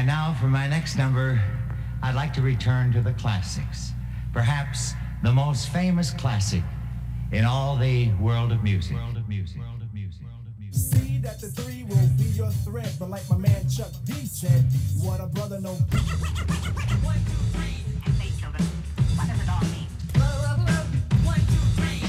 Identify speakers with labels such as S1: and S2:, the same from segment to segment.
S1: And now for my next number, I'd like to return to the classics. Perhaps the most famous classic in all the world of music.
S2: See that the three will be your threat, but like my man Chuck D said, what a brother no. 1, 2, 3, and say children, what does it all mean? 1, 2, 3.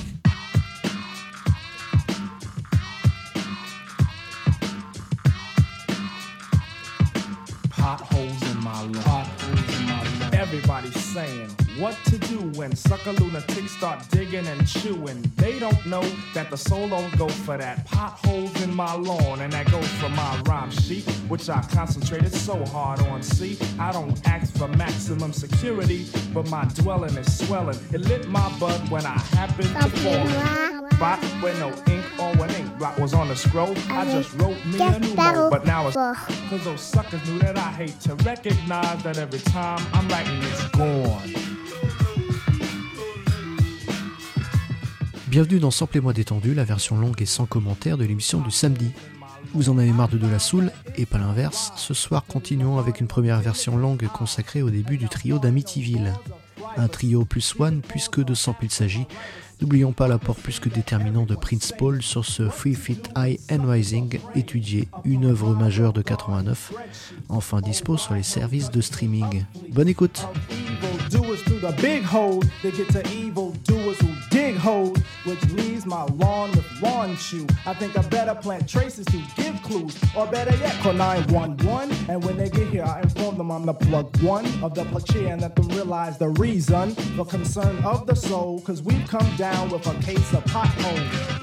S3: Potholes in my lawn. Everybody's saying what to do when sucker lunatics start digging and chewing. They don't know that the soul don't go for that. Potholes in my lawn, and that goes for my rhyme sheet, which I concentrated so hard on. See, I don't ask for maximum security, but my dwelling is swelling. It lit my butt when I happened to fall. Spot where no ink or when ink blot was on the scroll. I just wrote me a new mode, but now it's cause those suckers knew that I hate to recognize that every time I'm writing it's gone.
S4: Bienvenue dans Samplez-moi détendu, la version longue et sans commentaire de l'émission du samedi. Vous en avez marre de la soul, et pas l'inverse. Ce soir, continuons avec une première version longue consacrée au début du trio d'Amityville. Un trio plus one, puisque de sample il s'agit. N'oublions pas l'apport plus que déterminant de Prince Paul sur ce 3 Feet High and Rising, étudié, une œuvre majeure de 89, enfin dispo sur les services de streaming. Bonne écoute.
S2: Which leaves my lawn with lawn chew. I think I better plant traces to give clues, or better yet, call 911. And when they get here, I inform them I'm the plug one of the plug chair and let them realize the reason, the concern of the soul. Cause we've come down with a case of potholes.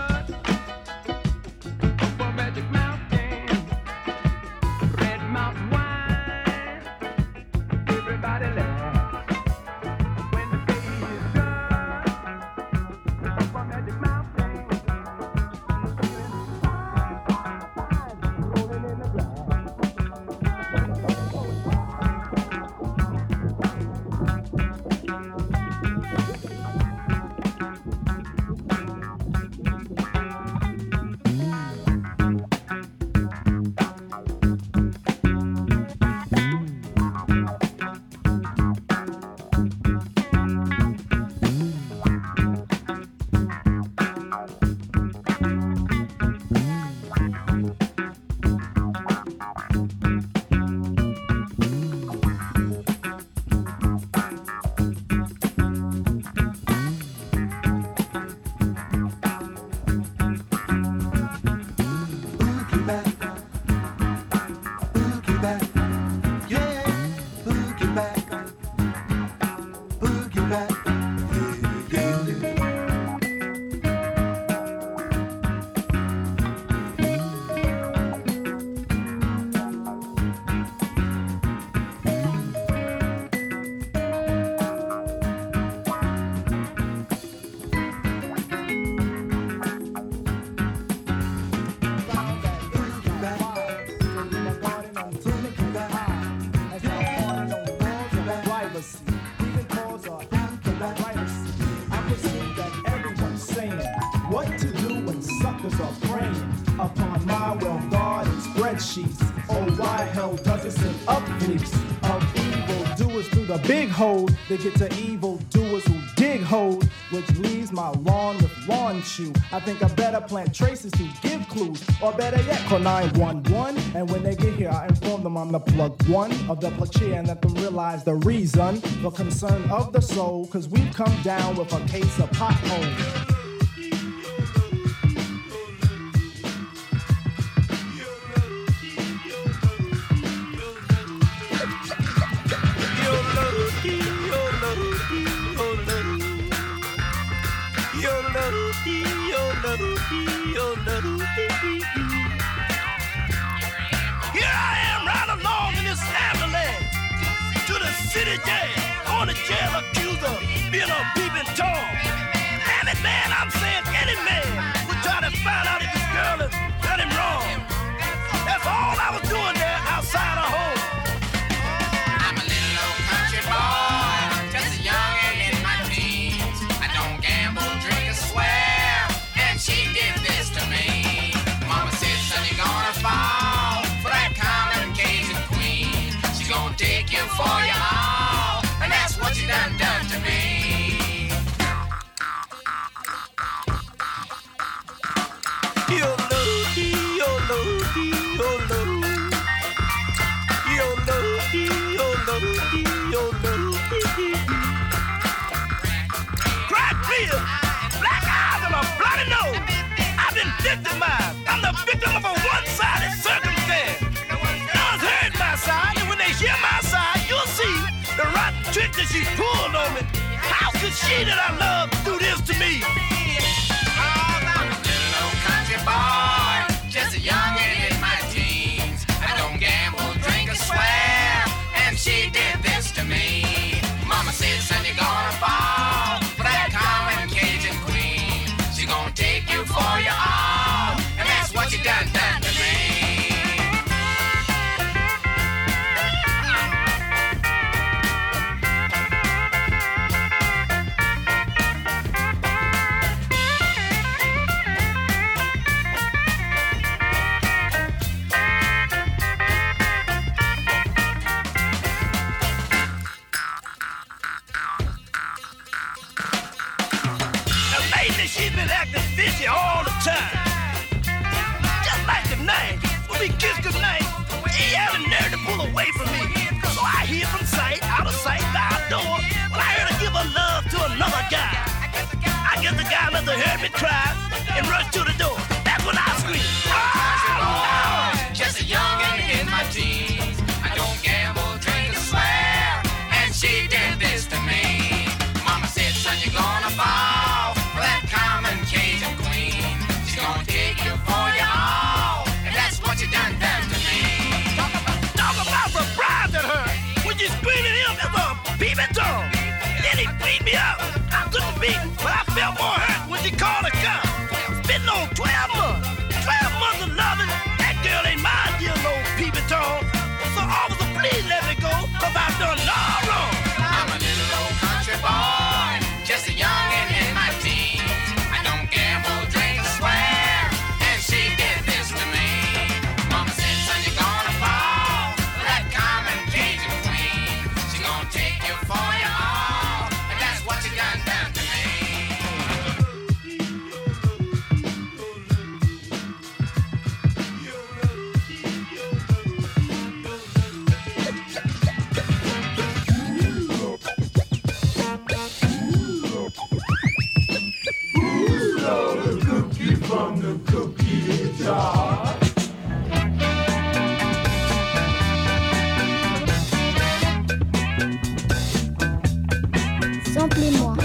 S5: Mountain
S2: blood sheets. Oh, why hell does it send up fleets of evil doers through the big hole? They get to evil doers who dig holes, which leaves my lawn with lawn chew. I think I better plant traces to give clues, or better yet, call 911. And when they get here, I inform them I'm the plug one of the player and let them realize the reason, the concern of the soul, cause we've come down with a case of potholes.
S5: Here I am riding along in this ambulance to the city jail on the jail accuser being a peeping Tom. Damn it, man, I'm saying any man would try to find out if this girl has done him wrong. That's all I was doing there outside of home.
S6: I'm a little old country boy, just a youngin' in my teens. I don't gamble, drink, or swear, and she did this to me. Mama said, son, you're gonna fall for that common Cajun queen. She's gonna take you for your all, and that's what you done to me.
S5: Victimized. I'm the victim of a one-sided circumstance. No one's heard my side, and when they hear my side, you'll see the rotten trick that she pulled on me. How could she that I love do this to me?
S6: I'm a little old country boy, just a youngin' in my teens. I don't gamble, drink, or swear, and she did this to me. Mama said, son, you're gonna fall for that common Cajun queen. She's gonna take you for your all, and that's what you done to me.
S5: She's been acting fishy all the time. Just like the night when we kissed goodnight, she had the nerve to pull away from me. So I hid from sight, out of sight, by a door. When I heard her give her love to another guy, I guess the guy must have heard me cry and rushed to the door. That's when I screamed. Oh,
S6: just a youngin' in my teens. I don't gamble, drink, or swear, and she did this to me. Mama said, son, you're gonna fall for that common Cajun queen. She's gonna take you for your all, and that's what you done to me.
S5: Talk about surprise at her when she screamed at him as a peeping Tom. Then he beat me up. I couldn't beat him, but I felt more hurt when she called a cop. Spitting on 12 months. 12 months of loving. That girl ain't mine, dear old peeping Tom. So officer, please let me go, cause I've done all wrong.
S6: I'm a little old country boy, just a youngin' in my teens. I don't gamble, drink, or swear, and she did this to me. Mama said, son, you're gonna fall for that common Cajun queen. She's gonna take you for your all, and that's what you done to me.
S2: From the cookie jar.
S7: Samplez-moi.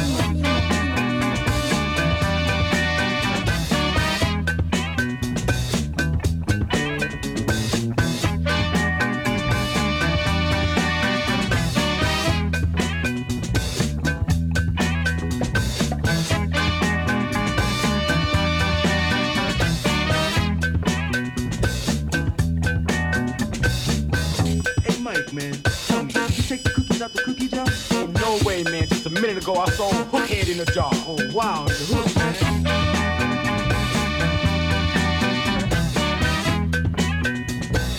S8: Man, tell me, did you take the cookies out the cookie jar?
S3: Oh, no way, man. Just a minute ago, I saw Hookhead in the jar.
S8: Oh, wow, the hook, man.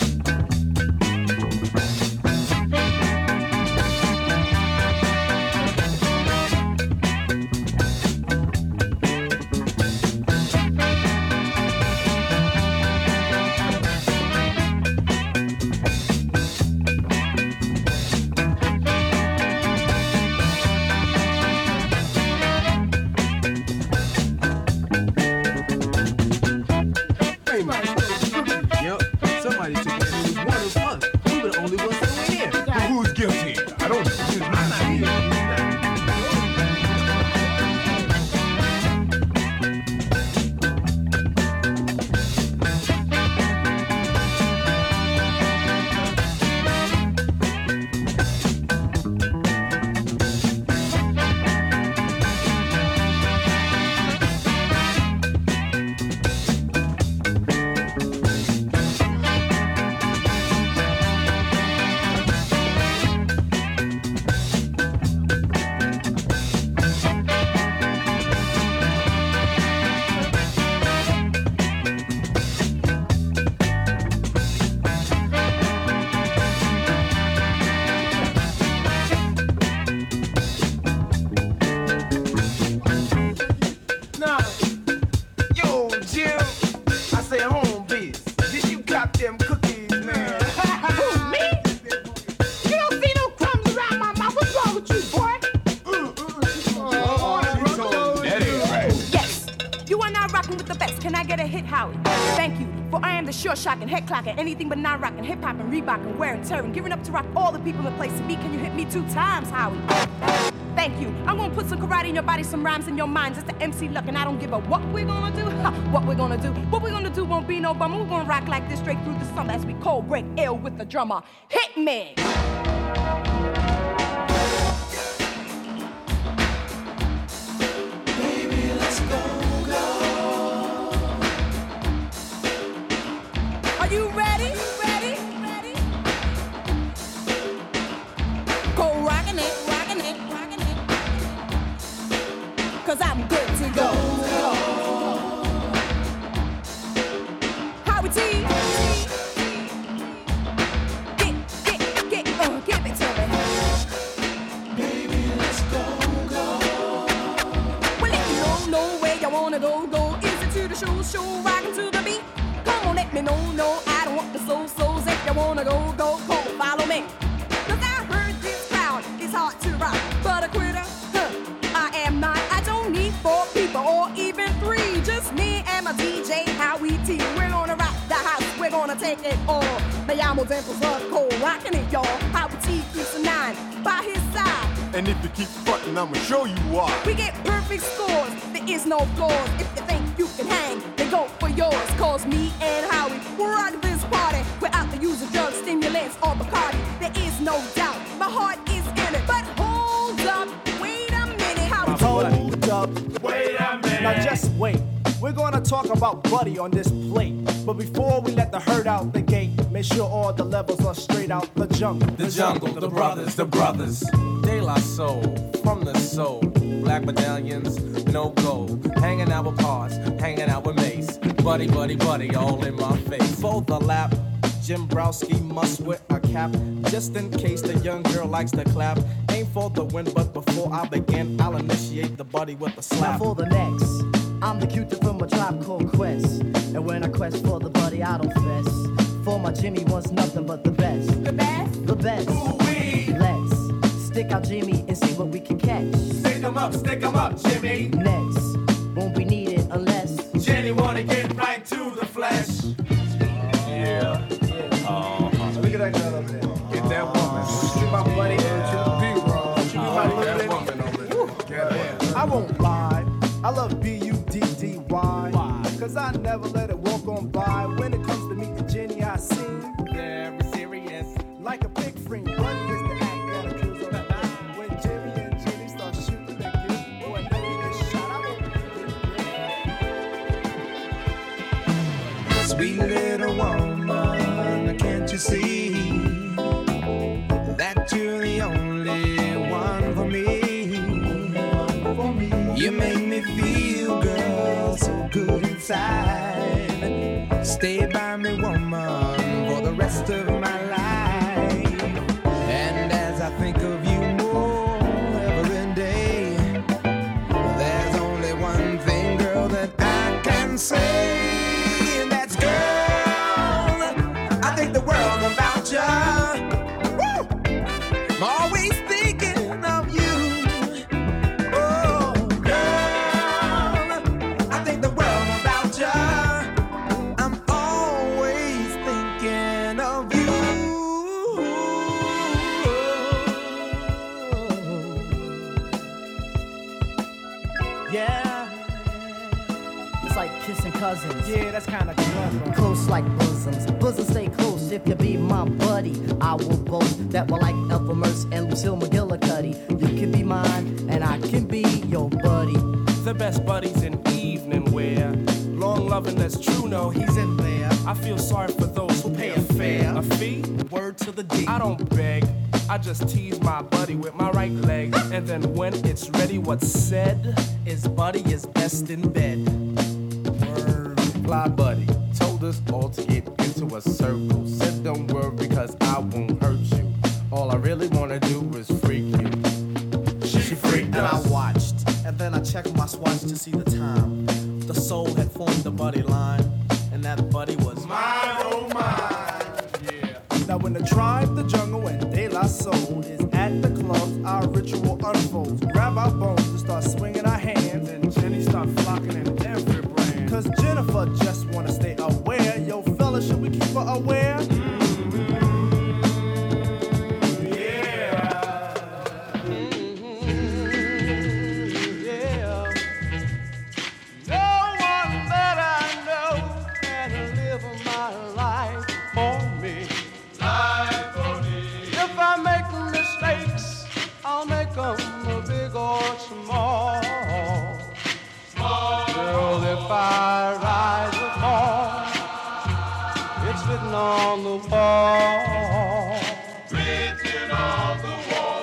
S8: Somebody took it, and it was one of us. We were the only ones that went in.
S7: But who's guilty? I don't know.
S9: Shocking, head clocking, anything but non rocking, hip hop and Reebok and wear and tearing, giving up to rock all the people in place to be. Can you hit me 2 times, Howie? Thank you. I'm gonna put some karate in your body, some rhymes in your mind. Just the MC luck, and I don't give a what we're gonna do. What we're gonna do. What we're gonna do won't be no bummer. We're gonna rock like this straight through the summer as we cold break ill with the drummer. Hit me!
S5: Baby, let's go.
S9: You ready? Ready? Ready? Go rockin' it, rockin' it, rockin' it. 'Cause I'm good to go. Howie T. Give it to me.
S5: Baby, let's go.
S9: Well, if you know where you wanna go. Is it to the show, rockin' to the beat? Come on, let me know, I don't want the souls. If you wanna go, follow me. 'Cause I heard this crowd is hard to rock, but a quitter, I am not. I don't need 4 people or even 3, just me and my DJ Howie T. We're gonna rock the house, we're gonna take it all. The Yamo Dimples love cold rockin' it, y'all. Howie T keeps a 9 by his side.
S7: And if you keep frontin', I'ma show you why.
S9: We get perfect scores, there is no flaws. If you think you can hang, then go for yours. 'Cause me and Howie, we're rock this party without the use of drugs, stimulants, or Bacardi. There is no doubt, my heart is in it. But hold up, wait a minute, Howie.
S2: Hold up,
S3: Wait a minute.
S2: now just wait. We're gonna talk about Buddy on this plate. But before we let the herd out the gate, make sure all the levels are straight out the jungle.
S10: The jungle, the brothers. De La Soul, from the soul. Black medallions, no gold. Hanging out with Pars, hanging out with Mace. Buddy, all in my face.
S2: Fold the lap, Jim Browski must wear a cap, just in case the young girl likes to clap. Aim for the win, but before I begin, I'll initiate the buddy with a slap.
S11: Now for the next, I'm the cutie from a tribe called Quest. And when I quest for the buddy, I don't fess. For my Jimmy wants nothing but the best.
S9: The best?
S11: The best.
S10: Ooh-wee.
S11: Let's stick out Jimmy and see what we can catch.
S10: Stick 'em up, Jimmy.
S11: Next, won't be needed unless
S10: Jenny wanna get right to the flesh. Yeah.
S2: Look at that girl over there.
S10: Get that woman.
S2: Get my buddy
S10: That
S2: over
S10: woman over there. Get her.
S2: I won't lie, I love B-U-D-D-Y. Cause I never let it walk on by. When it comes to meeting Jenny, I seem
S10: Very serious.
S2: like a big friend. Buddy is the act that accrues on the back. When Jimmy and Jenny start shooting the gift, boy, I know you get shot. I won't
S6: Sweet little woman, can't you see that you're the only one for me? You make me feel, girl, so good inside. Stay by me, woman, for the rest of my life. And as I think of you more every day, there's only one thing, girl, that I can say. Always thinking of you. Oh, girl, I think the world about you.
S11: cousins.
S2: Yeah, that's kinda clever.
S11: Close like bosoms. Bosoms stay close if you be my buddy. I will boast that we're like Ethel Merce and Lucille McGillicuddy. You can be mine and I can be your buddy.
S3: The best buddies in evening wear. Long loving that's true, no, he's in there. I feel sorry for those who pay a fare. A fee?
S11: Word to the D.
S3: I don't beg. I just tease my buddy with my right leg. And then when it's ready, what's said
S11: is buddy is best in bed.
S10: Word. Fly buddy told us all to get into a circle. Said don't worry because I won't hurt you. All I really wanna do is freak you. She freaked
S11: and
S10: us.
S11: I watched, and then I checked my swatch to see the time. The soul had formed a buddy line, and that buddy was
S7: mine, oh mine.
S2: Yeah. Now when the tribe, the jungle, and De La Soul is at the clubs, our ritual unfolds. Grab our bones and start swinging our hands, and Jenny start flocking in every brand. Cause Jennifer just wanna stay aware. Yo, fella, should we keep her aware?
S12: Big or small. Girl, if I rise or fall, it's written on the wall. Written on the wall.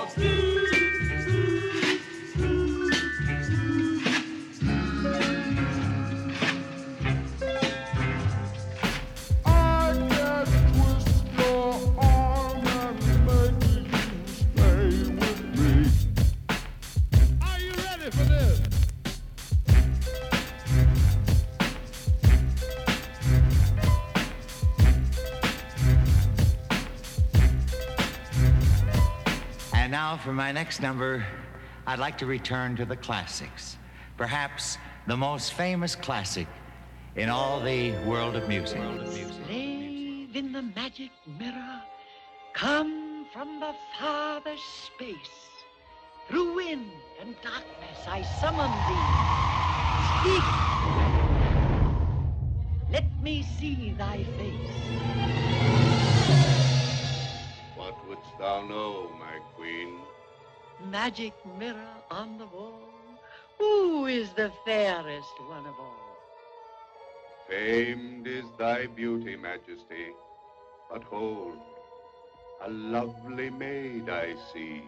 S7: I just twist your arm and make you stay with me. Are you ready for this?
S1: And now for my next number, I'd like to return to the classics. Perhaps the most famous classic in all the world of music.
S13: Slave in the magic mirror, come from the farthest space. Through wind and darkness I summon thee. Speak. Let me see thy face.
S14: What wouldst thou know, my queen?
S13: Magic mirror on the wall, who is the fairest one of all?
S14: Famed is thy beauty, Majesty. But hold, a lovely maid I see.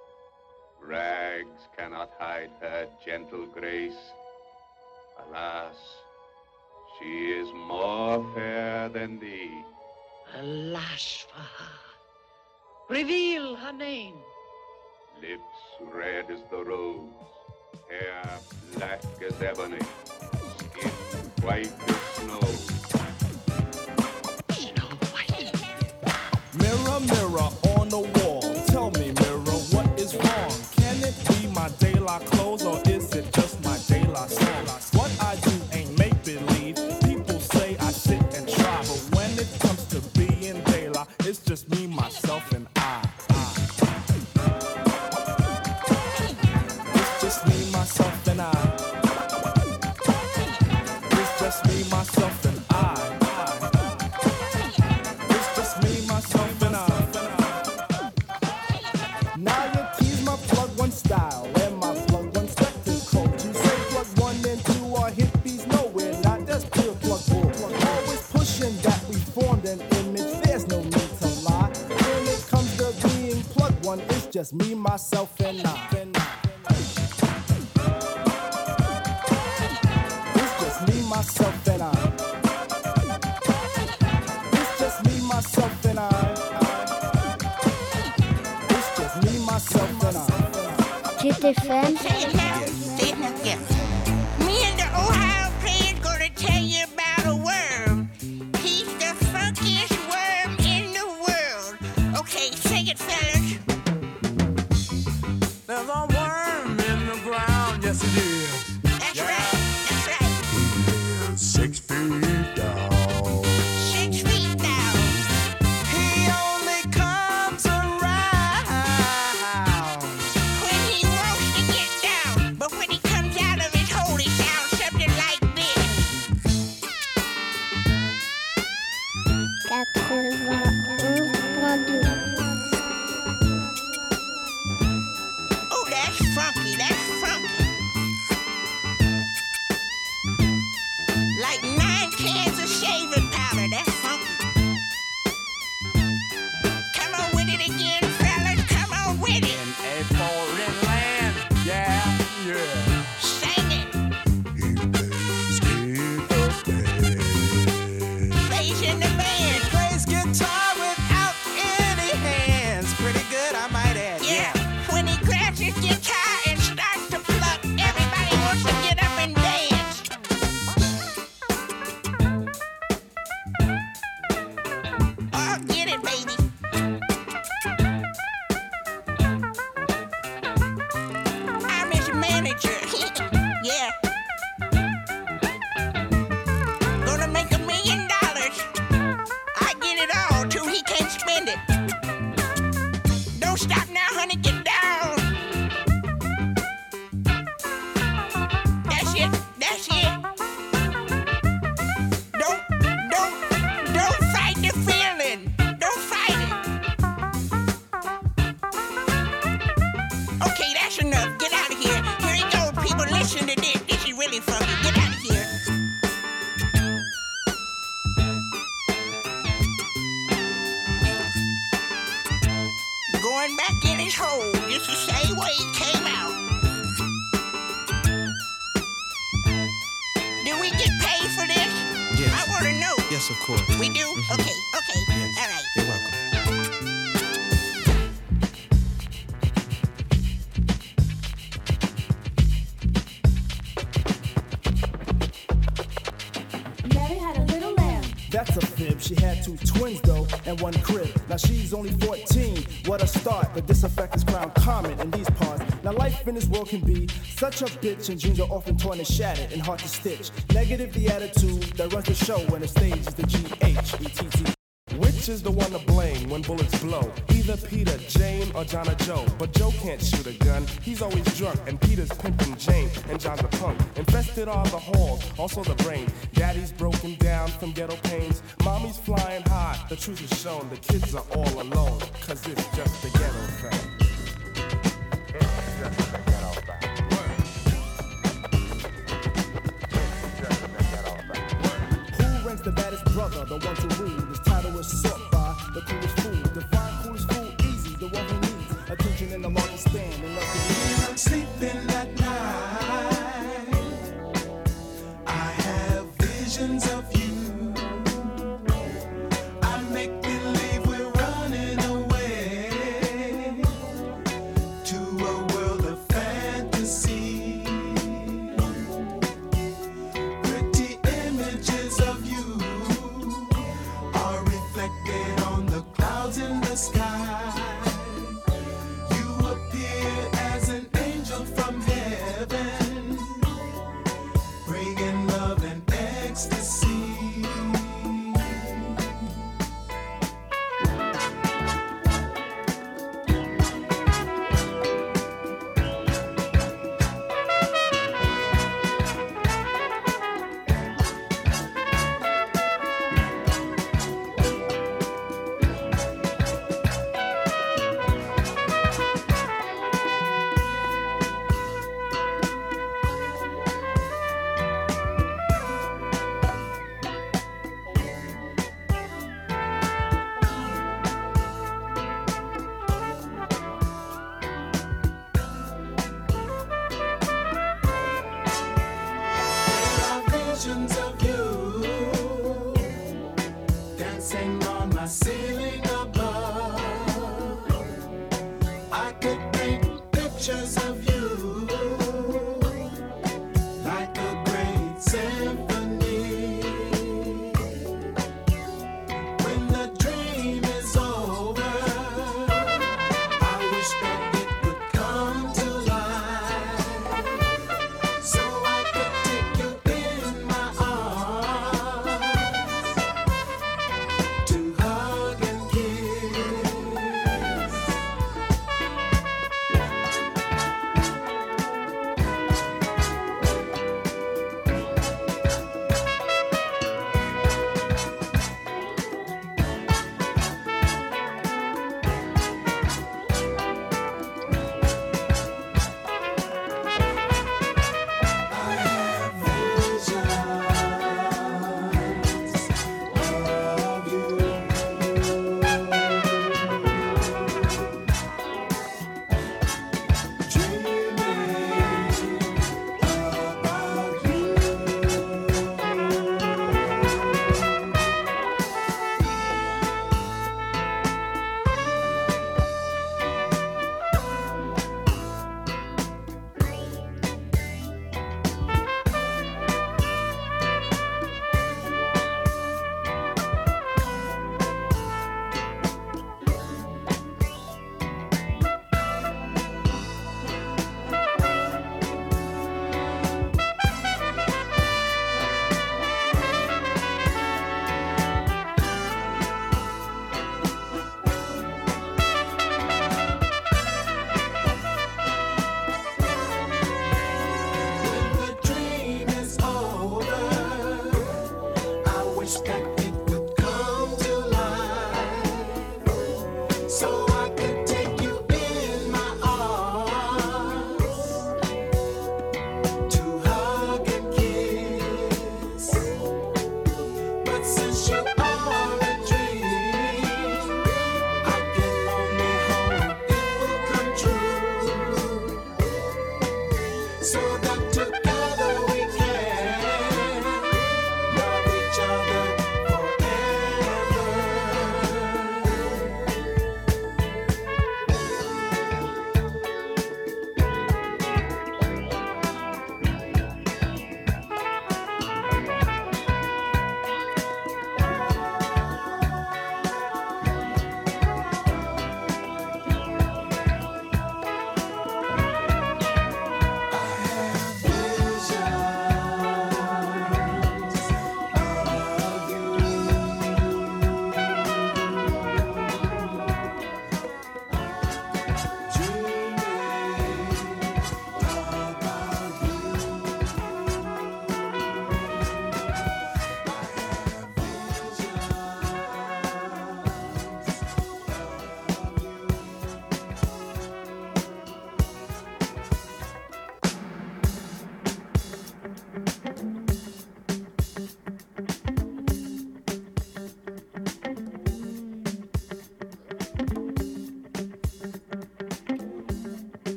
S14: Rags cannot hide her gentle grace. Alas, she is more fair than thee.
S13: Alas for her. Reveal her name.
S14: Lips red as the rose, hair black as ebony, skin white as snow.
S3: Mirror, mirror on the wall, tell me, mirror, what is wrong? Can it be my De La clothes or is it just my De La song? What I do ain't make-believe. People say I sit and try, but when it comes to being De La, it's just me, myself, and I. It's just me, myself, and I. It's just me, myself, and I. It's just me, myself, and I.
S2: Now you tease my plug one style and my plug one spectacle. You say plug 1 and 2 are hippies nowhere, not that's pure plug bull. Always pushing that we formed an image, there's no need to lie. When it comes to being plug 1, it's just me, myself, and I. It's just me, myself, and I. It's just me, myself, and I. Myself and I.
S15: GTFM.
S16: Me and the Ohio player's gonna tell you about a worm. He's the funkiest worm in the world. Okay, sing it, fellas.
S10: There's a worm in the ground, yes it is.
S16: That's right, that's right.
S10: He is 6 feet down.
S16: 6 feet down.
S10: He only comes around
S16: when he wants to get down. back in his hole just the same way he came out. Do we get paid for this?
S8: Yes.
S16: I want to know.
S8: Yes, of course.
S16: We do? Okay.
S8: Yes.
S16: All right.
S8: You're welcome.
S2: Mary had a little lamb. That's a fib. She had two twins though, and one crib. Now she's only 14. What a start! But this effect is crown common in these parts. Now life in this world can be such a bitch, and dreams are often torn and shattered and hard to stitch. Negative the attitude that runs the show, when the stage is the GHETT.
S3: Which is the one to blame when bullets blow? Either Peter, Jane, or John or Joe. But Joe can't shoot a gun, he's always drunk. And Peter's pimping Jane, and John's a punk. Infested are the halls, also the brain. Daddy's broken down from ghetto pains. Mommy's flying high, the truth is shown. The kids are all alone, cause it's just the ghetto thing.
S2: Who ranks the baddest brother, the one to rule? This title is sought by the coolest fool. Define coolest fool easy, the one who needs attention in the largest stand. And love to
S17: when I'm sleeping at night, I have visions of you. I make believe we're running away to a world of fantasy. Pretty images of you are reflected on the clouds in the sky. You appear as an angel from heaven, bringing love and ecstasy. Visions of you dancing on my ceiling above. I could paint pictures of you like a great symphony. When the dream is over, I wish that it would come to life, so I could take you in my arms to hug and kiss.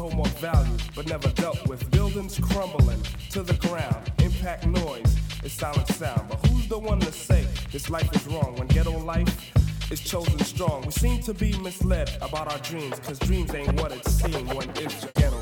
S3: hold more value, but never dealt with. Buildings crumbling to the ground. Impact noise is silent sound. But who's the one to say this life is wrong when ghetto life is chosen strong? We seem to be misled about our dreams, cause dreams ain't what it seems when it's ghetto.